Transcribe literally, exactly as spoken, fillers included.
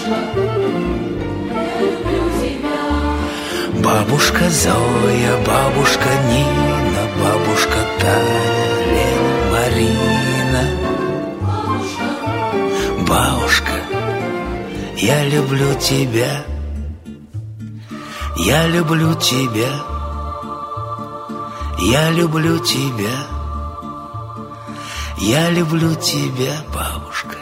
Бабушка Зоя, бабушка Нина, бабушка Таня, Лена, Марина. Бабушка, я люблю тебя, я люблю тебя, я люблю тебя, я люблю тебя, бабушка.